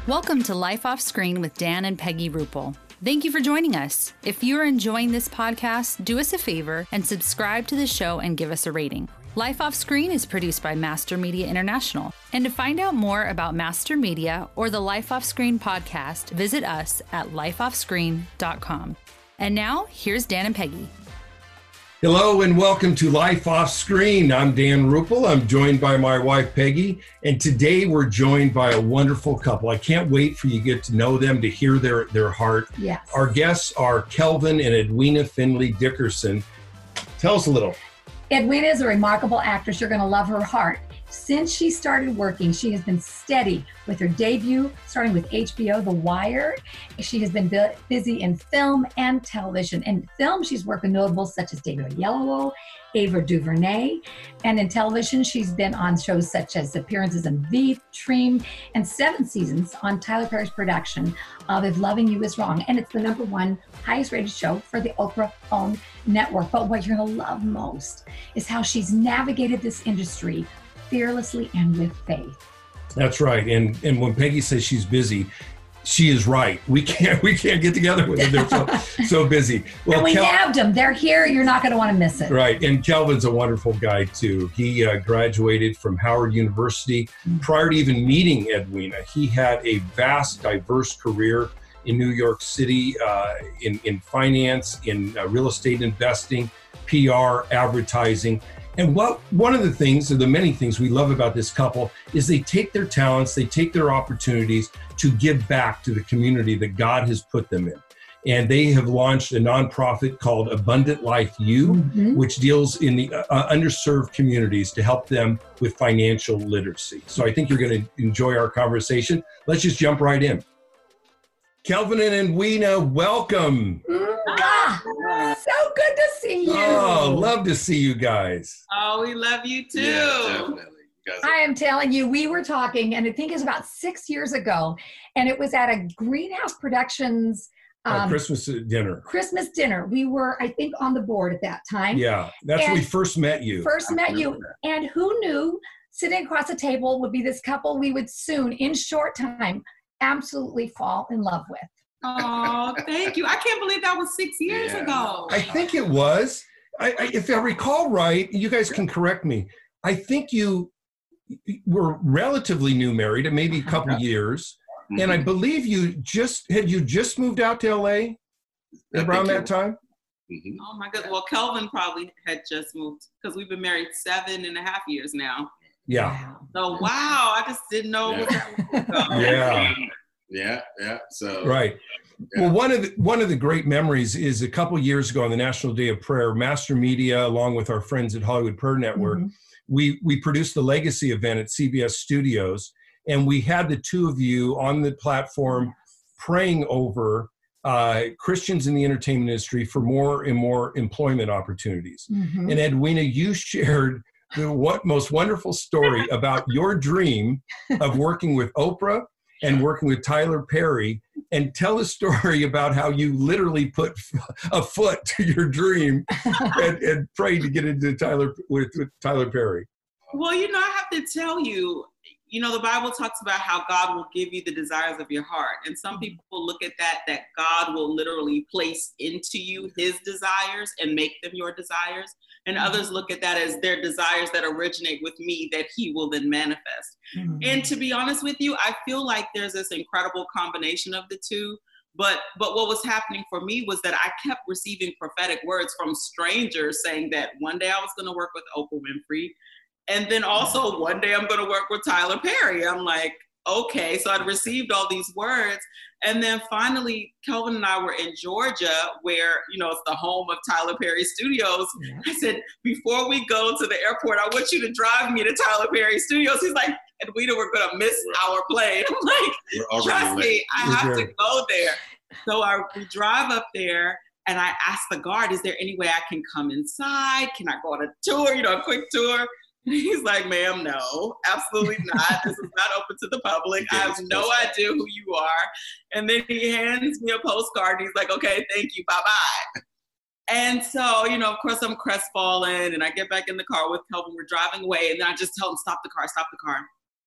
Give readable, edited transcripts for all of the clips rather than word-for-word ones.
Welcome to Life Off Screen with Dan and Peggy Rupel. Thank you for joining us. If you are enjoying this podcast, do us a favor and subscribe to the show and give us a rating. Life Off Screen is produced by Master Media International. And to find out more about Master Media or the Life Off Screen podcast, visit us at lifeoffscreen.com. And now, here's Dan and Peggy. Hello and welcome to Life Off Screen. I'm Dan Rupel. I'm joined by my wife, Peggy. And today we're joined by a wonderful couple. I can't wait for you to get to know them, to hear their heart. Yes. Our guests are Kelvin and Edwina Finley Dickerson. Tell us a little. Edwina is a remarkable actress. You're going to love her heart. Since she started working, she has been steady with her debut, starting with HBO, The Wire. She has been busy in film and television. In film, she's worked with notables such as David Oyelowo, Ava DuVernay. And in television, she's been on shows such as appearances in Veep, Dream, and 7 seasons on Tyler Perry's production of If Loving You Is Wrong. And it's the #1 highest rated show for the Oprah-owned network. But what you're going to love most is how she's navigated this industry fearlessly and with faith. That's right. And when Peggy says she's busy, she is right. We can't get together with them. They're so busy. Well, and we nabbed them. They're here. You're not going to want to miss it. Right. And Kelvin's a wonderful guy too. He graduated from Howard University. Prior to even meeting Edwina, he had a vast, diverse career in New York City, in finance, in real estate investing, PR, advertising. And one of the things, or the many things we love about this couple, is they take their talents, they take their opportunities to give back to the community that God has put them in. And they have launched a nonprofit called Abundant Life U, which deals in the underserved communities to help them with financial literacy. So I think you're going to enjoy our conversation. Let's just jump right in. Kelvin and Edwina, welcome. So good to see you. Oh, love to see you guys. Oh, we love you too. Yeah, definitely. You guys I am telling you, we were talking, and I think it was about 6 years ago, and it was at a Greenhouse Productions Christmas dinner. Christmas dinner. We were, I think, on the board at that time. Yeah, that's when we first met you. And who knew sitting across the table would be this couple we would soon, in short time, absolutely fall in love with. Oh, thank you. I can't believe that was 6 years ago. I think it was. If I recall right, you guys can correct me. I think you were relatively new married, maybe a couple years. And I believe you just moved out to LA around that time? Oh my goodness. Well, Kelvin probably had just moved because we've been married 7.5 years now. Yeah. So wow, I just didn't know. Yeah. So right. Yeah. Well, one of the great memories is a couple years ago on the National Day of Prayer, Master Media, along with our friends at Hollywood Prayer Network, we produced the Legacy event at CBS Studios, and we had the two of you on the platform praying over Christians in the entertainment industry for more and more employment opportunities. And Edwina, you shared the most wonderful story about your dream of working with Oprah and working with Tyler Perry, and tell a story about how you literally put a foot to your dream and prayed to get into with Tyler Perry. Well, I have to tell you, the Bible talks about how God will give you the desires of your heart. And some people look at that God will literally place into you his desires and make them your desires. And others look at that as their desires that originate with me that he will then manifest. And to be honest with you, I feel like there's this incredible combination of the two. But what was happening for me was that I kept receiving prophetic words from strangers saying that one day I was going to work with Oprah Winfrey. And then also one day I'm going to work with Tyler Perry. I'm like, okay. So I'd received all these words. And then finally, Kelvin and I were in Georgia where, it's the home of Tyler Perry Studios. I said, before we go to the airport, I want you to drive me to Tyler Perry Studios. He's like, Edwina, we're going to miss our plane. I'm like, trust me, I have to go there. So we drive up there. And I asked the guard, is there any way I can come inside? Can I go on a tour, a quick tour? He's like, ma'am, no, absolutely not. This is not open to the public. I have no idea who you are. And then he hands me a postcard. And he's like, okay, thank you. Bye-bye. And so, of course, I'm crestfallen. And I get back in the car with Kelvin. We're driving away. And then I just tell him, stop the car.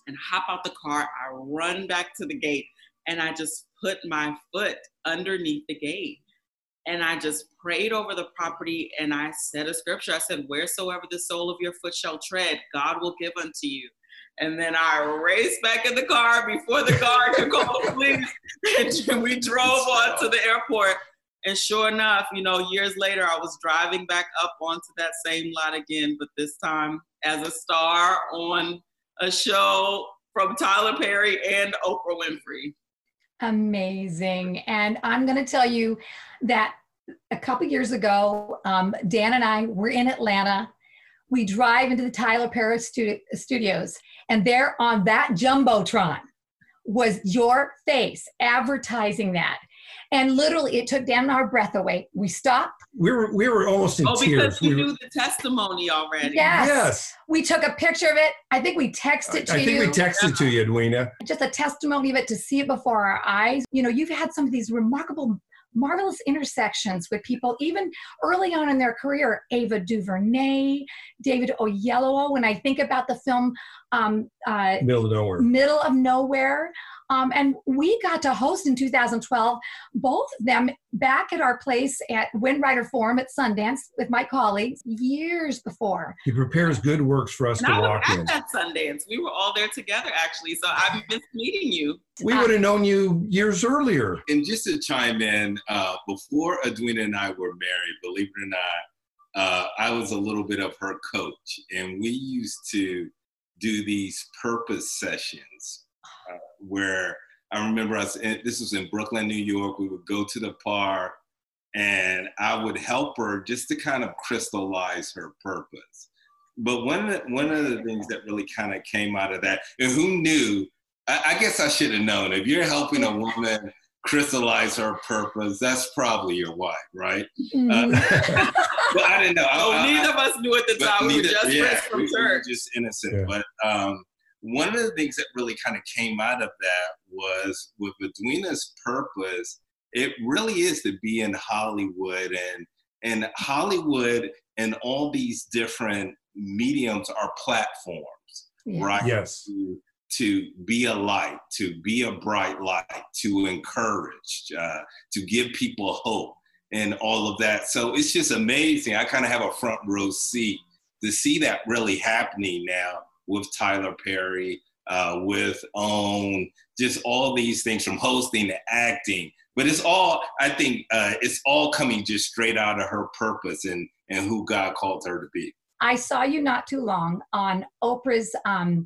and hop out the car. I run back to the gate and I just put my foot underneath the gate. And I just prayed over the property and I said a scripture. I said, wheresoever the sole of your foot shall tread, God will give unto you. And then I raced back in the car before the guard could call the police. And we drove on to the airport. And sure enough, years later, I was driving back up onto that same lot again, but this time as a star on a show from Tyler Perry and Oprah Winfrey. Amazing. And I'm going to tell you that a couple years ago, Dan and I were in Atlanta. We drive into the Tyler Perry studios, and there on that Jumbotron was your face advertising that. And literally, it took Dan our breath away. We stopped. We were almost in tears. Because you knew the testimony already. Yes. We took a picture of it. I think we texted to you. I think we texted to you, Edwina. Just a testimony of it, to see it before our eyes. You've had some of these marvelous intersections with people, even early on in their career. Ava DuVernay, David Oyelowo. When I think about the film Middle of Nowhere. And we got to host in 2012, both of them back at our place at Windwriter Forum at Sundance with my colleagues years before. He prepares good works for us to walk in. At that Sundance, we were all there together, actually. So I missed meeting you. We would have known you years earlier. And just to chime in, before Edwina and I were married, believe it or not, I was a little bit of her coach. And we used to do these purpose sessions. Where I remember this was in Brooklyn, New York. We would go to the park and I would help her just to kind of crystallize her purpose. But one of the things that really kind of came out of that, and who knew, I guess I should have known, if you're helping a woman crystallize her purpose, that's probably your wife, right? Mm-hmm. But I didn't know. Neither of us knew at the time. We were just friends from church. We were just innocent. Yeah. But one of the things that really kind of came out of that was with Edwina's purpose, it really is to be in Hollywood, and Hollywood and all these different mediums are platforms, right? Yes. To be a light, to be a bright light, to encourage, to give people hope and all of that. So it's just amazing. I kind of have a front row seat to see that really happening now with Tyler Perry, with OWN, just all these things from hosting to acting. But it's all, I think, it's all coming just straight out of her purpose and who God called her to be. I saw you not too long on Oprah's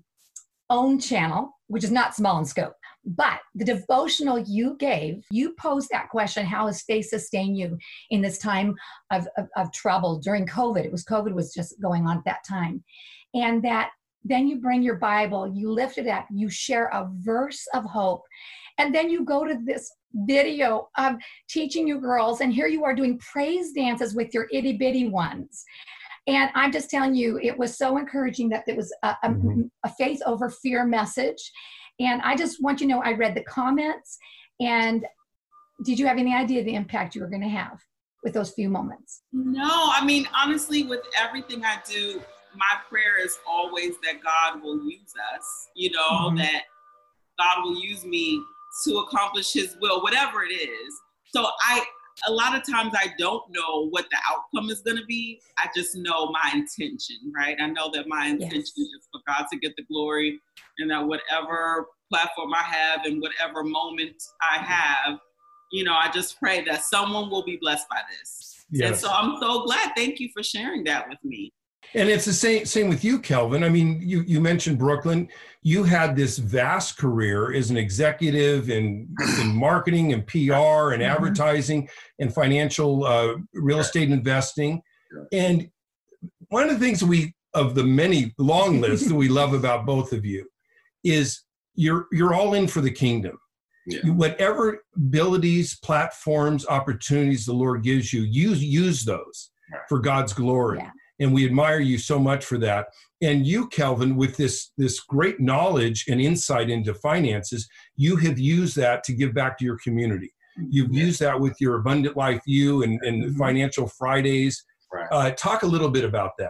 OWN channel, which is not small in scope, but the devotional you gave, you posed that question: how has faith sustained you in this time of trouble during COVID? COVID was just going on at that time. And that then you bring your Bible, you lift it up, you share a verse of hope, and then you go to this video of teaching you girls, and here you are doing praise dances with your itty bitty ones. And I'm just telling you, it was so encouraging that it was a faith over fear message. And I just want you to know, I read the comments, and did you have any idea the impact you were going to have with those few moments? No, I mean, honestly, with everything I do, my prayer is always that God will use us, that God will use me to accomplish his will, whatever it is. So a lot of times I don't know what the outcome is going to be. I just know my intention, right? I know that my intention is for God to get the glory, and that whatever platform I have and whatever moment I have, I just pray that someone will be blessed by this. Yes. And so I'm so glad. Thank you for sharing that with me. And it's the same with you, Kelvin. I mean, you mentioned Brooklyn. You had this vast career as an executive in marketing and PR and advertising and financial real estate investing. And one of the things of the many long lists that we love about both of you is you're all in for the kingdom. Yeah. Whatever abilities, platforms, opportunities the Lord gives you, use those for God's glory. Yeah. And we admire you so much for that. And you, Kelvin, with this great knowledge and insight into finances, you have used that to give back to your community. You've used that with your Abundant Life U and Financial Fridays. Right. Talk a little bit about that.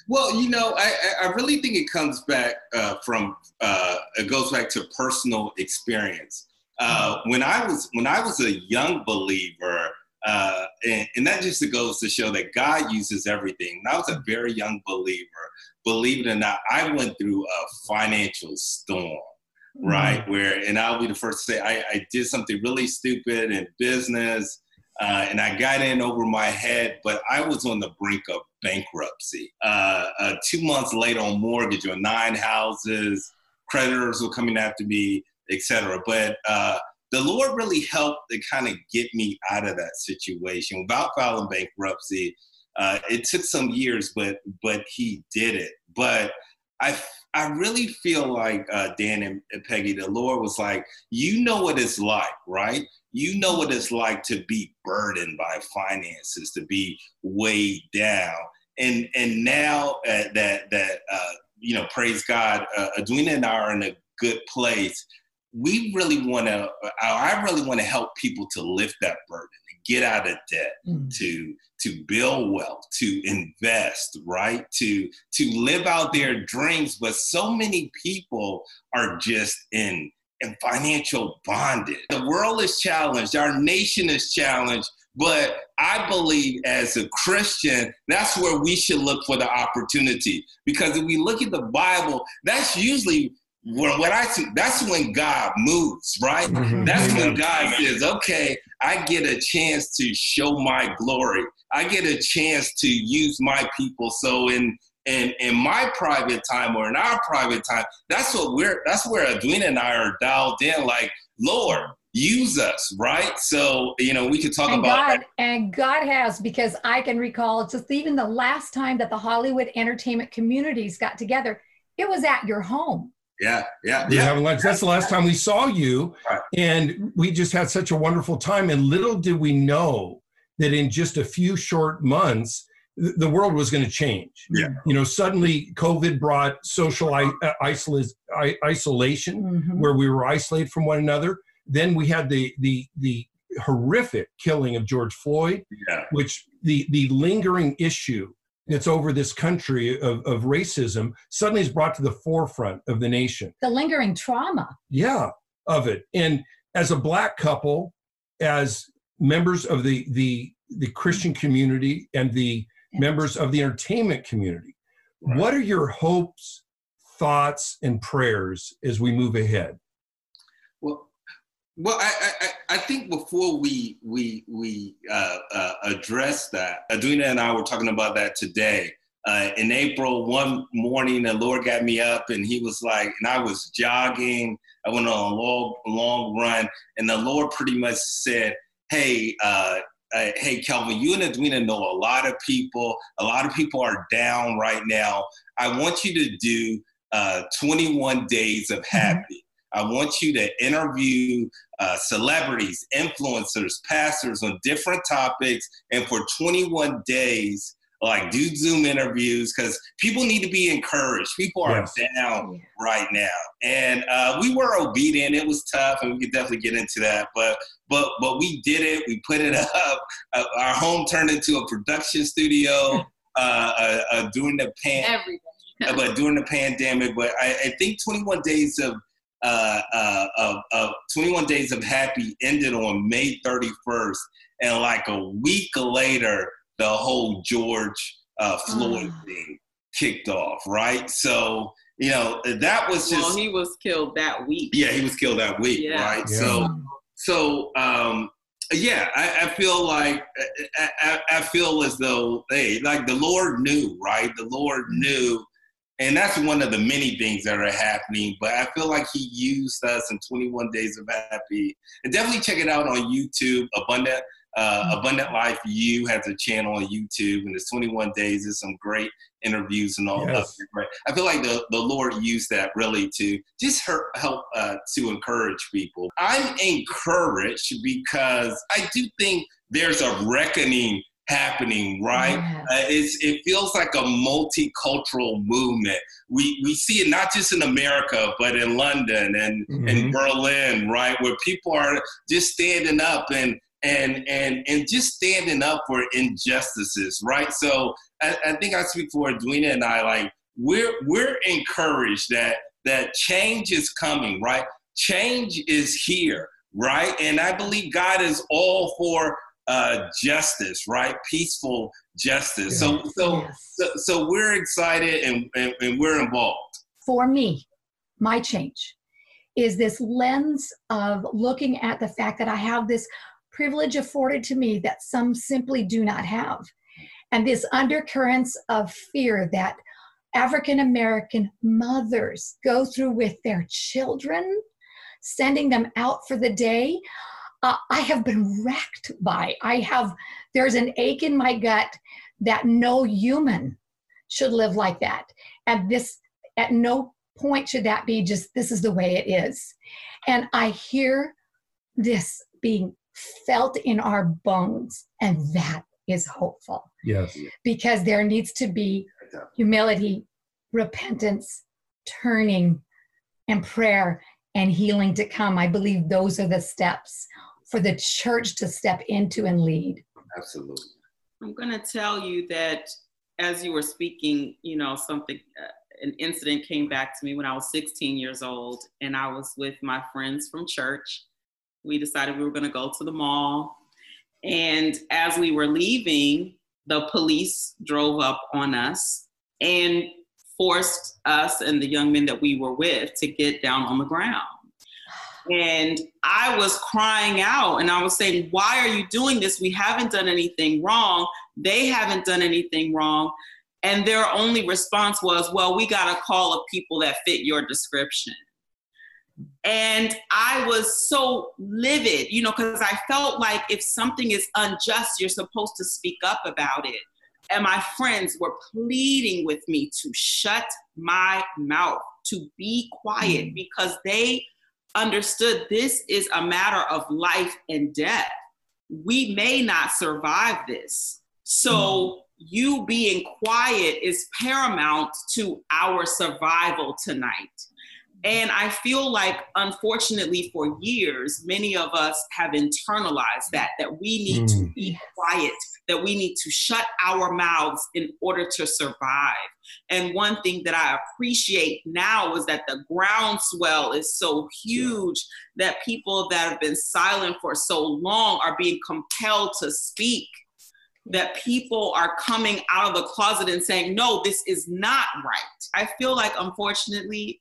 Well, I really think it comes back it goes back to personal experience. When I was a young believer, and that just goes to show that God uses everything. When I was a very young believer, believe it or not, I went through a financial storm, right? And I'll be the first to say I did something really stupid in business. And I got in over my head, but I was on the brink of bankruptcy. 2 months later on mortgage on 9 houses, creditors were coming after me, etc. But the Lord really helped to kind of get me out of that situation without filing bankruptcy. It took some years, but he did it. But I really feel like, Dan and Peggy, the Lord was like, you know what it's like, right? You know what it's like to be burdened by finances, to be weighed down. And now praise God, Edwina and I are in a good place. I really want to help people to lift that burden, to get out of debt, to build wealth, to invest, right? To live out their dreams. But so many people are just in financial bondage. The world is challenged. Our nation is challenged. But I believe as a Christian, that's where we should look for the opportunity. Because if we look at the Bible, that's usually what I see. That's when God moves, right? Mm-hmm. That's when God says, okay, I get a chance to show my glory. I get a chance to use my people. So in my private time, or in our private time, that's where Edwina and I are dialed in, like, Lord, use us, right? So, we could talk about that. And God has, because I can recall just even the last time that the Hollywood entertainment communities got together, it was at your home. Yeah. Having lunch. That's the last time we saw you. Right. And we just had such a wonderful time. And little did we know that in just a few short months, the world was going to change. Yeah. Suddenly COVID brought social isolation, where we were isolated from one another. Then we had the horrific killing of George Floyd, which the lingering issue that's over this country of racism suddenly is brought to the forefront of the nation. The lingering trauma. Yeah, of it. And as a Black couple, as members of the Christian community and the members of the entertainment community, what are your hopes, thoughts, and prayers as we move ahead? Well, I think before we address that, Edwina and I were talking about that today. In April, one morning, the Lord got me up, and he was like, and I was jogging. I went on a long run, and the Lord pretty much said, hey, Kelvin, you and Edwina know a lot of people. A lot of people are down right now. I want you to do 21 days of happy. I want you to interview celebrities, influencers, pastors on different topics. And for 21 days, do Zoom interviews, because people need to be encouraged. People are down right now. And we were obedient. It was tough, and we could definitely get into that. But we did it. We put it up. Our home turned into a production studio during the pandemic. But I think 21 days of 21 Days of Happy ended on May 31st, and like a week later, the whole George Floyd thing kicked off, right? So, that was just... Well, he was killed that week. Yeah, he was killed that week, right? Yeah. I feel like, I feel as though, the Lord knew, right? The Lord knew. And that's one of the many things that are happening. But I feel like he used us in 21 Days of Happy. And definitely check it out on YouTube. Abundant Life U has a channel on YouTube. And it's 21 days. There's some great interviews and all that. I feel like the Lord used that really to just help to encourage people. I'm encouraged because I do think there's a reckoning happening, right? It feels like a multicultural movement. We see it not just in America, but in London and in Berlin, right? Where people are just standing up and and just standing up for injustices, right? So I think I speak for Edwina and I, like, we're encouraged that change is coming, right? Change is here, right? And I believe God is all for justice, right? Peaceful justice. Yes. So we're excited and we're involved. For me, my change is this lens of looking at the fact that I have this privilege afforded to me that some simply do not have. And this undercurrents of fear that African American mothers go through with their children, sending them out for the day, I have been wrecked by. There's an ache in my gut that no human should live like that. And this, at no point should that be just, this is the way it is. And I hear this being felt in our bones, and that is hopeful. Yes. Because there needs to be humility, repentance, turning, and prayer, and healing to come. I believe those are the steps for the church to step into and lead. Absolutely. I'm going to tell you that as you were speaking, you know, an incident came back to me when I was 16 years old, and I was with my friends from church. We decided we were going to go to the mall. And as we were leaving, the police drove up on us and forced us and the young men that we were with to get down on the ground. And I was crying out and I was saying, why are you doing this? We haven't done anything wrong. They haven't done anything wrong. And their only response was, well, we got a call of people that fit your description. And I was so livid, you know, because I felt like if something is unjust, you're supposed to speak up about it. And my friends were pleading with me to shut my mouth, to be quiet, because they understood this is a matter of life and death. We may not survive this. So you being quiet is paramount to our survival tonight. And I feel like, unfortunately, for years, many of us have internalized that we need to be quiet, that we need to shut our mouths in order to survive. And one thing that I appreciate now is that the groundswell is so huge that people that have been silent for so long are being compelled to speak. That people are coming out of the closet and saying, no, this is not right. I feel like, unfortunately,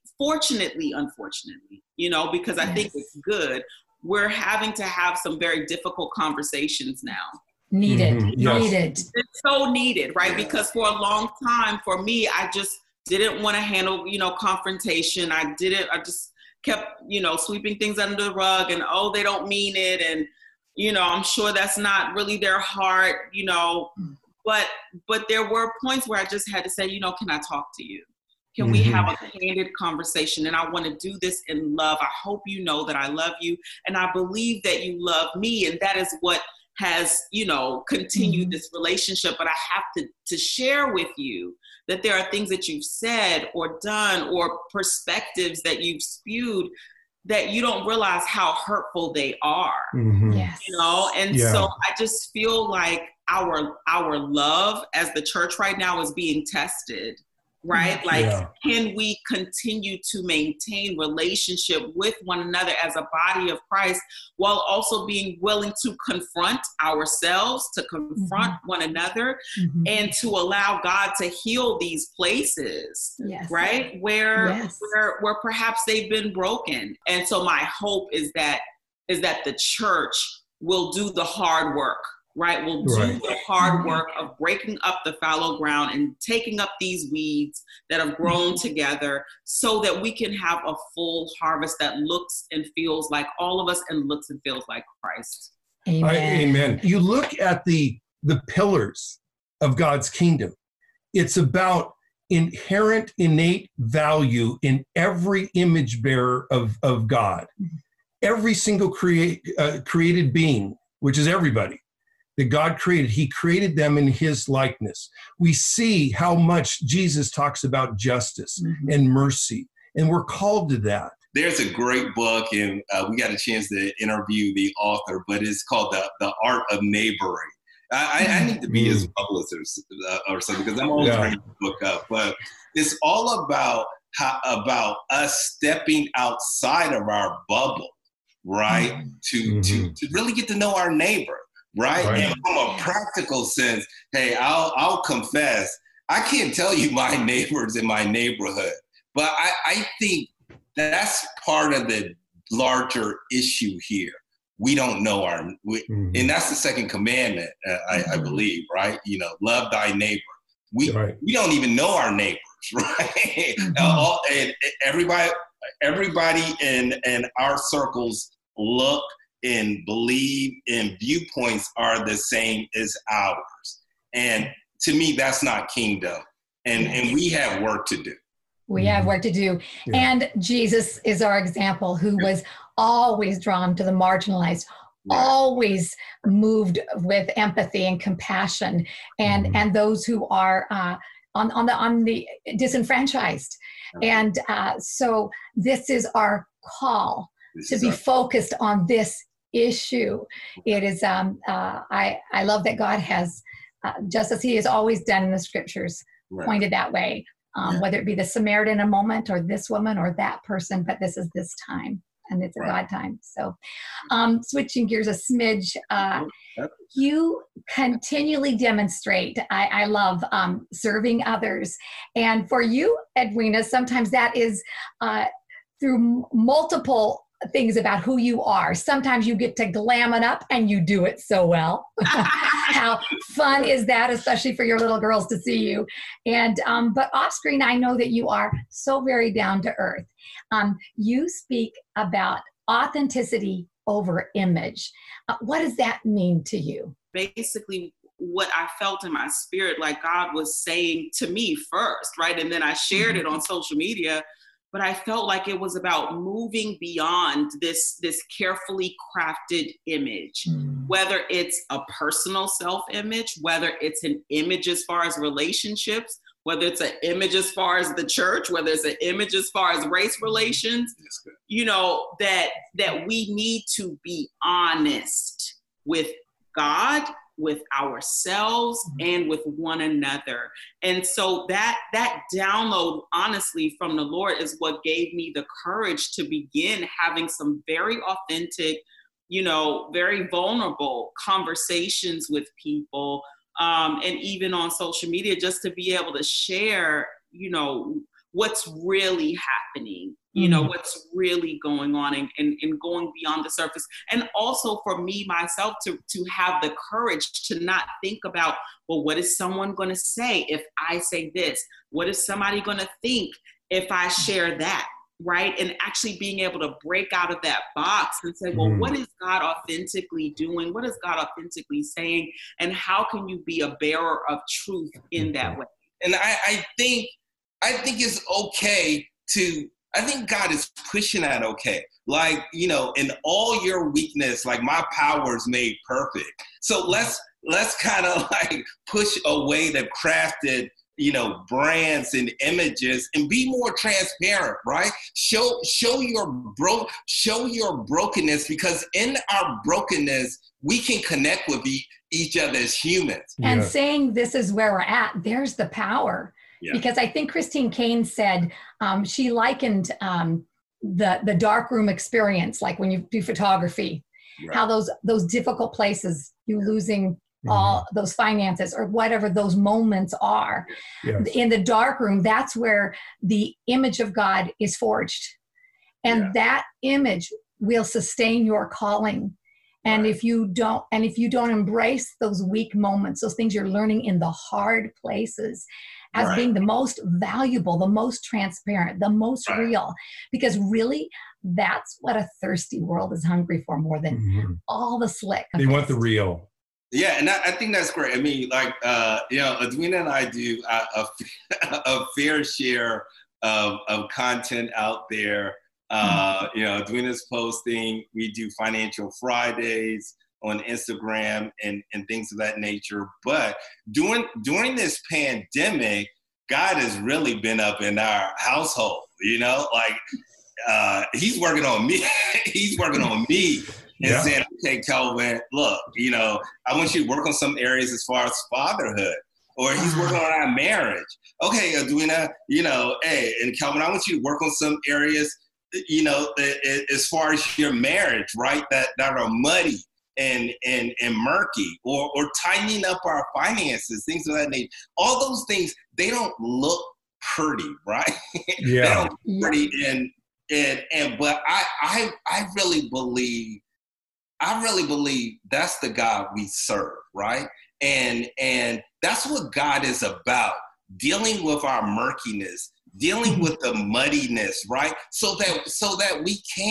you know, because I think it's good, we're having to have some very difficult conversations now. Needed. It's so needed, right? Because for a long time, for me, I just didn't want to handle, you know, confrontation. I just kept, you know, sweeping things under the rug and, oh, they don't mean it. And, you know, I'm sure that's not really their heart, you know, but there were points where I just had to say, you know, can I talk to you? Can we have a candid conversation? And I want to do this in love. I hope you know that I love you, and I believe that you love me. And that is what has, you know, continued this relationship. But I have to share with you that there are things that you've said or done or perspectives that you've spewed that you don't realize how hurtful they are, Yes. you know? And so I just feel like our love as the church right now is being tested, right? Like, can we continue to maintain relationship with one another as a body of Christ while also being willing to confront ourselves, to confront one another, and to allow God to heal these places, right? Where perhaps they've been broken. And so my hope is that the church will do the hard work, right? We'll do the hard work of breaking up the fallow ground and taking up these weeds that have grown together so that we can have a full harvest that looks and feels like all of us and looks and feels like Christ. Amen. You look at the pillars of God's kingdom. It's about inherent, innate value in every image bearer of God. Every single created being, which is everybody, that God created, he created them in his likeness. We see how much Jesus talks about justice and mercy, and we're called to that. there's a great book, and we got a chance to interview the author, but it's called The Art of Neighboring. I need to be his publicist or something, because I'm always bringing the book up. But it's all about us stepping outside of our bubble, right? To really get to know our neighbor, right? And from a practical sense, hey, I'll confess, I can't tell you my neighbors in my neighborhood, but I think that's part of the larger issue here. We don't know and that's the second commandment, I believe, right? You know, love thy neighbor. We don't even know our neighbors, right? And everybody in our circles look and believe and viewpoints are the same as ours. And to me, that's not kingdom. And we have work to do. We have work to do. Yeah. And Jesus is our example, who was always drawn to the marginalized, always moved with empathy and compassion, and those who are on the disenfranchised. And so this is our call to be focused on this issue. It is, I love that God has, just as he has always done in the scriptures, pointed that way. Whether it be the Samaritan in a moment, or this woman, or that person, but this is this time, and it's a God time. So switching gears a smidge, you continually demonstrate, I love serving others. And for you, Edwina, sometimes that is through multiple things about who you are. Sometimes you get to glam it up, and you do it so well. How fun is that, especially for your little girls to see you? And but off screen, I know that you are so very down to earth. You speak about authenticity over image. What does that mean to you? Basically, what I felt in my spirit, like God was saying to me first, right? And then I shared it on social media. But I felt like it was about moving beyond this carefully crafted image, whether it's a personal self-image, whether it's an image as far as relationships, whether it's an image as far as the church, whether it's an image as far as race relations, you know, that we need to be honest with God, with ourselves, and with one another. And so that download, honestly, from the Lord is what gave me the courage to begin having some very authentic, you know, very vulnerable conversations with people, and even on social media, just to be able to share, you know, what's really happening, you know, what's really going on, and going beyond the surface. And also for me, myself, to have the courage to not think about, well, what is someone going to say if I say this? What is somebody going to think if I share that? Right? And actually being able to break out of that box and say, well, what is God authentically doing? What is God authentically saying? And how can you be a bearer of truth in that way? And I think it's okay I think God is pushing that okay. Like, you know, in all your weakness, like my power is made perfect. So let's kind of like push away the crafted, you know, brands and images, and be more transparent, right? Show your brokenness, because in our brokenness, we can connect with each other as humans. And saying this is where we're at, there's the power. Yeah. Because I think Christine Caine said, she likened the darkroom experience, like when you do photography, how those difficult places, you losing all those finances or whatever those moments are. In the darkroom, that's where the image of God is forged. And that image will sustain your calling. And if you don't embrace those weak moments, those things you're learning in the hard places, as being the most valuable, the most transparent, the most real, because really that's what a thirsty world is hungry for more than all the slick. They want the real. Yeah, and I think that's great. I mean, like, you know, Edwina and I do a fair share of content out there. You know, Edwina's posting, we do Financial Fridays on Instagram and things of that nature. But during this pandemic, God has really been up in our household, you know, like he's working on me. He's working on me and saying, okay, Kelvin, look, I want you to work on some areas as far as fatherhood, or he's working on our marriage. Okay, Edwina, hey, and Kelvin, I want you to work on some areas, as far as your marriage, right? That are muddy and murky, or tightening up our finances, things of that nature. All those things, they don't look pretty, right? Yeah. They don't look pretty, but I really believe that's the God we serve, right? And that's what God is about, dealing with our murkiness, dealing with the muddiness, right? So that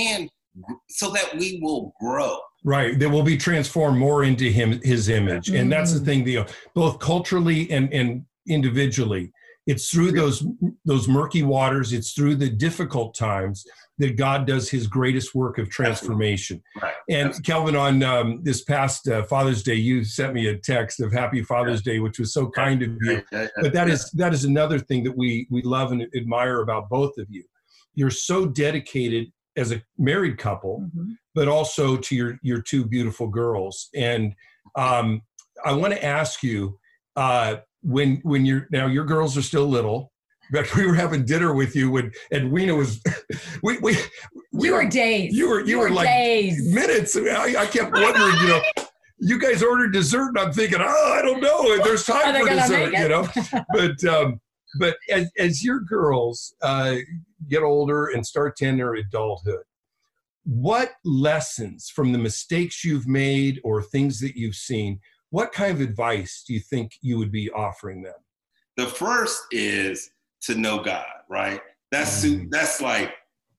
we will grow. Right, that will be transformed more into his image. And that's the thing, both culturally and individually. It's through those murky waters, it's through the difficult times that God does his greatest work of transformation. Right. And Kelvin, on this past Father's Day, you sent me a text of Happy Father's Day, which was so kind of you. But that is another thing that we love and admire about both of you. You're so dedicated as a married couple, but also to your two beautiful girls. And I want to ask you, when your girls are still little, but we were having dinner with you when Edwina was, we were dazed. You were like dazed. Minutes. I kept wondering, you guys ordered dessert, and I'm thinking, I don't know, there's time for dessert, But as your girls get older and start to enter adulthood, what lessons from the mistakes you've made or things that you've seen, what kind of advice do you think you would be offering them? The first is to know God, right? That's important.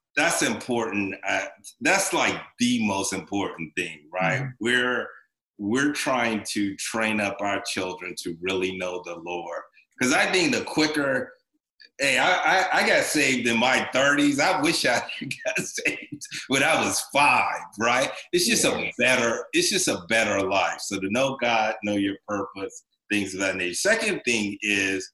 That's like the most important thing, right? We're trying to train up our children to really know the Lord. Because I think the quicker, I got saved in my 30s. I wish I got saved when I was 5, right? It's just a better life. So to know God, know your purpose, things of that nature. Second thing is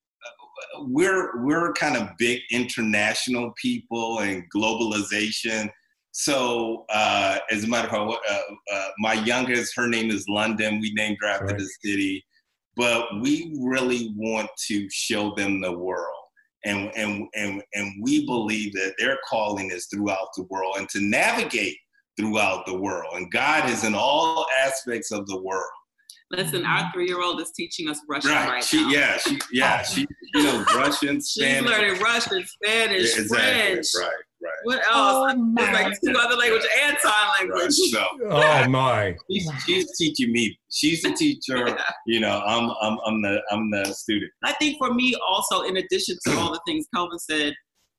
we're kind of big international people and globalization. So as a matter of fact, my youngest, her name is London. We named her after the city. But we really want to show them the world. And we believe that their calling is throughout the world and to navigate throughout the world. And God is in all aspects of the world. Listen, our 3-year-old is teaching us Russian right now. She knows Russian, Spanish. She's learning Russian, Spanish, French. Right. What else? There's like 2 other languages and sign language. Right, so, oh my! She's teaching me. She's the teacher. I'm the student. I think for me also, in addition to all the things Kelvin said,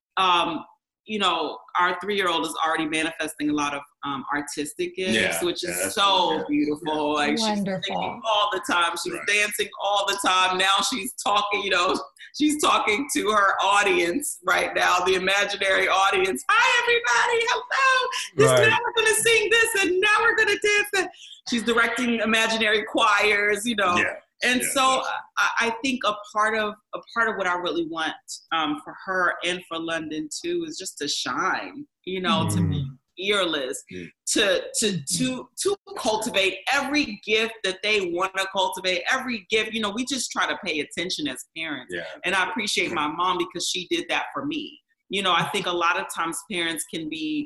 our 3-year-old is already manifesting a lot of artistic gifts, which is so beautiful. Like wonderful. She's singing all the time. She's dancing all the time. Now she's talking, she's talking to her audience right now, the imaginary audience. Hi, everybody. Hello. Now we're going to sing this and now we're going to dance that. She's directing imaginary choirs, So I think a part of what I really want for her and for London too is just to shine, to be fearless, to cultivate every gift that they want to cultivate, every gift. We just try to pay attention as parents. Yeah. And I appreciate my mom because she did that for me. I think a lot of times parents can be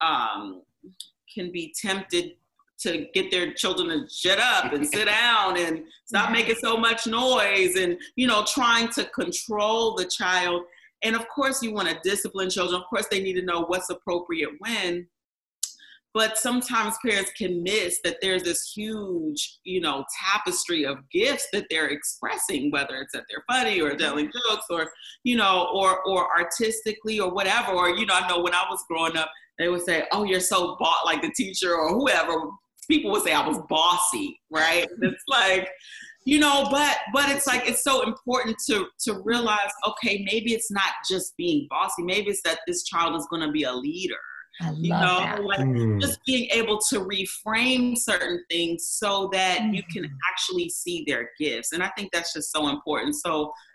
tempted to get their children to shut up and sit down and stop making so much noise and, trying to control the child. And of course you want to discipline children. Of course they need to know what's appropriate when, but sometimes parents can miss that there's this huge, tapestry of gifts that they're expressing, whether it's that they're funny or telling jokes or, or artistically or whatever. Or, I know when I was growing up, they would say, oh, you're so like the teacher or whoever. People would say I was bossy, right? It's like, but it's like, it's so important to realize, okay, maybe it's not just being bossy. Maybe it's that this child is going to be a leader. I love that. Just being able to reframe certain things so that you can actually see their gifts. And I think that's just so important. So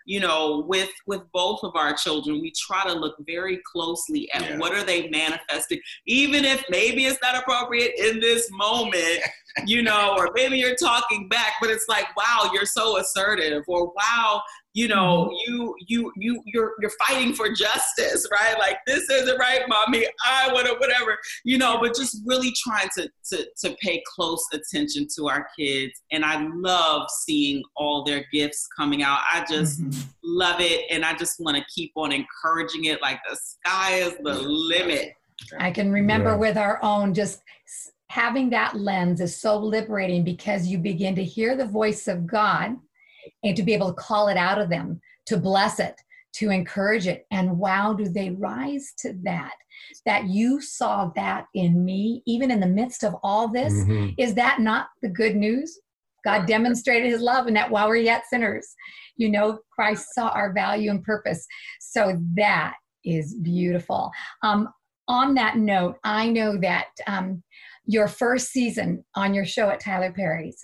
you know, with both of our children, we try to look very closely at what are they manifesting, even if maybe it's not appropriate in this moment, you know, or maybe you're talking back, but it's like, wow, you're so assertive, or wow, you know, you're fighting for justice, right? Like, this isn't right, mommy. I want to, whatever, you know, but just really trying to pay close attention to our kids. And I love seeing all their gifts coming out. I just love it. And I just want to keep on encouraging it. Like, the sky is the limit. I can remember with our own, just having that lens is so liberating, because you begin to hear the voice of God and to be able to call it out of them, to bless it, to encourage it. And wow, do they rise to that you saw that in me, even in the midst of all this. Is that not the good news? God demonstrated his love, and that while we're yet sinners, you know, Christ saw our value and purpose. So that is beautiful. On that note, I know that your first season on your show at Tyler Perry's,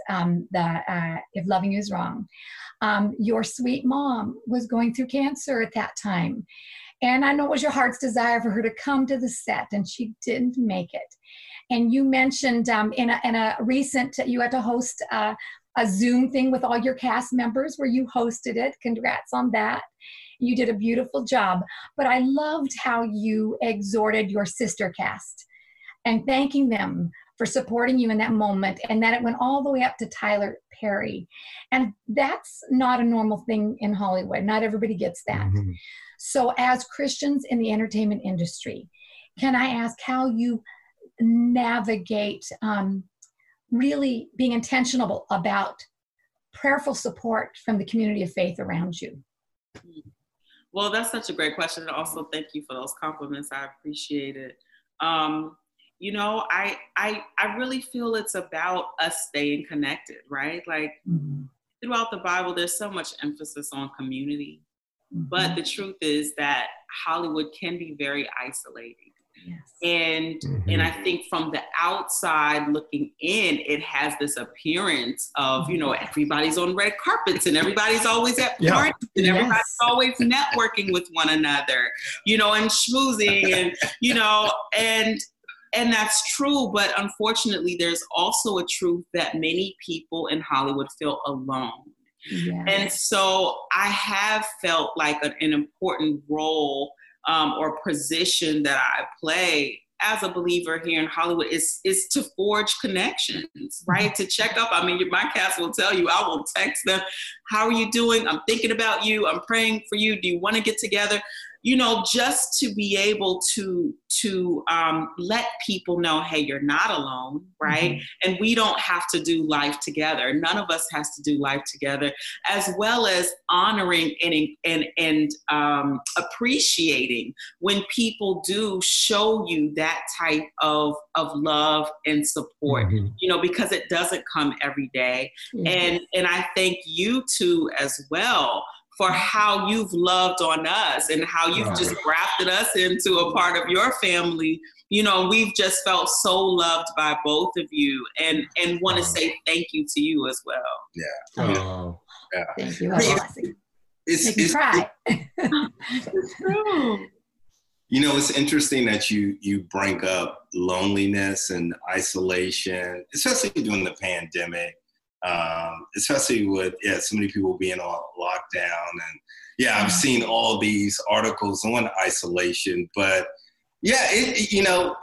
If Loving You Is Wrong, your sweet mom was going through cancer at that time. And I know it was your heart's desire for her to come to the set, and she didn't make it. And you mentioned in a recent, you had to host a Zoom thing with all your cast members where you hosted it. Congrats on that. You did a beautiful job. But I loved how you exhorted your sister cast and thanking them for supporting you in that moment, and that it went all the way up to Tyler Perry. And that's not a normal thing in Hollywood. Not everybody gets that. So as Christians in the entertainment industry, can I ask how you navigate really being intentional about prayerful support from the community of faith around you? Well, that's such a great question. And also, thank you for those compliments. I appreciate it. You know, I really feel it's about us staying connected, right? Like, throughout the Bible, there's so much emphasis on community. But the truth is that Hollywood can be very isolating. And I think from the outside looking in, it has this appearance of, you know, everybody's on red carpets and everybody's always at parties and everybody's always networking with one another, you know, and schmoozing and, you know, and that's true. But unfortunately, there's also a truth that many people in Hollywood feel alone. And so I have felt like an important role or position that I play as a believer here in Hollywood is to forge connections, right? To check up. I mean, my cast will tell you, I will text them, how are you doing? I'm thinking about you. I'm praying for you. Do you want to get together? You know, just to be able to let people know, hey, you're not alone, right? And we don't have to do life together. None of us has to do life together, as well as honoring and appreciating when people do show you that type of love and support, you know, because it doesn't come every day. And I thank you too as well for how you've loved on us and how you've just grafted us into a part of your family. You know, we've just felt so loved by both of you, and want to say thank you to you as well. Thank you. It's cry. It's true. You know, it's interesting that you bring up loneliness and isolation, especially during the pandemic. Especially with so many people being on lockdown, and I've seen all these articles on isolation, but you know,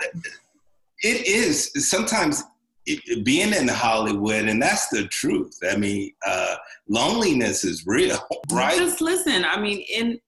it is sometimes being in Hollywood, and that's the truth. I mean, loneliness is real, right? Just listen. I mean,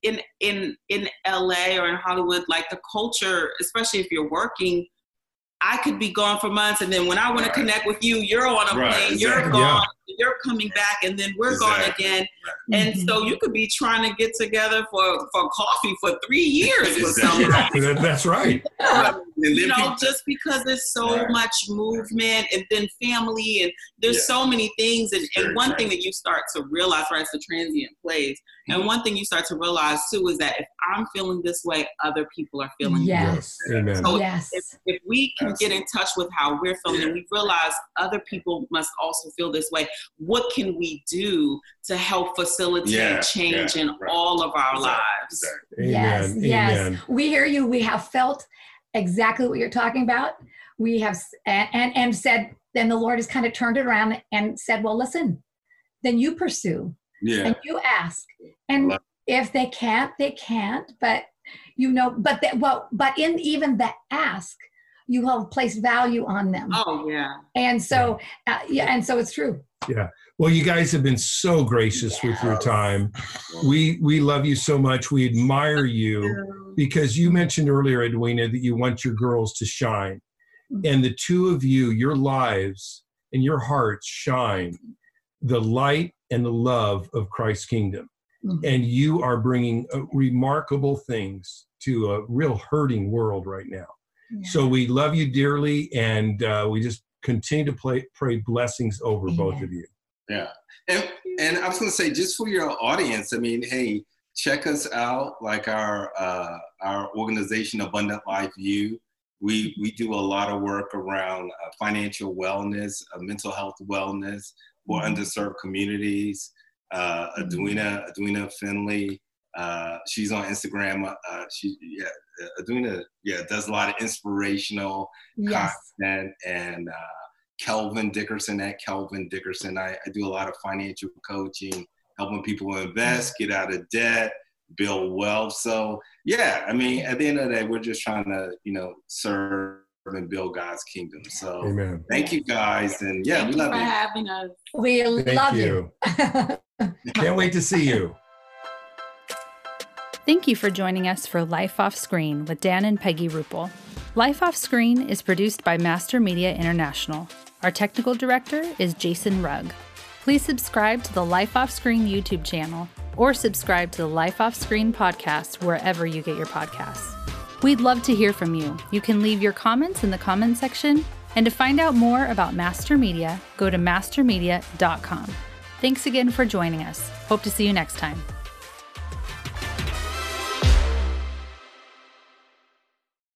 in LA or in Hollywood, like the culture, especially if you're working, I could be gone for months, and then when I want to connect with you, you're on a plane, you're gone, you're coming back, and then we're gone again. And so you could be trying to get together for coffee for 3 years with somebody. That's right. You know, just because there's so much movement, and then family, and there's so many things. And one thing that you start to realize, right, it's a transient place. And one thing you start to realize too is that if I'm feeling this way, other people are feeling this way. Amen. So if we can get in touch with how we're feeling, and we realize other people must also feel this way, what can we do to help facilitate change in all of our lives? Amen. Yes, yes. Amen. We hear you. We have felt exactly what you're talking about. We have and said, then the Lord has kind of turned it around and said, well, listen, then you pursue and you ask. And if they can't, they can't. But but in even the ask, you have placed value on them. Oh, yeah. And so, and so it's true. Yeah. Well, you guys have been so gracious with your time. We love you so much. We admire you because you mentioned earlier, Edwina, that you want your girls to shine. And the two of you, your lives and your hearts shine the light and the love of Christ's kingdom. And you are bringing remarkable things to a real hurting world right now. So we love you dearly, and we just continue to pray blessings over both of you. Yeah. And I was going to say, just for your audience, I mean, hey, check us out, like our organization, Abundant Life U. We do a lot of work around financial wellness, mental health wellness for underserved communities. Edwina Finley, she's on Instagram. Edwina, does a lot of inspirational content, and Kelvin Dickerson at Kelvin Dickerson. I do a lot of financial coaching, helping people invest, get out of debt, build wealth. So I mean, at the end of the day, we're just trying to, serve and build God's kingdom. So Amen. Thank you guys. And we love you. Thank you for having us. We love you. Can't wait to see you. Thank you for joining us for Life Off Screen with Dan and Peggy Rupel. Life Off Screen is produced by Master Media International. Our technical director is Jason Rugg. Please subscribe to the Life Off Screen YouTube channel or subscribe to the Life Off Screen podcast wherever you get your podcasts. We'd love to hear from you. You can leave your comments in the comment section, and to find out more about Master Media, go to mastermedia.com. Thanks again for joining us. Hope to see you next time.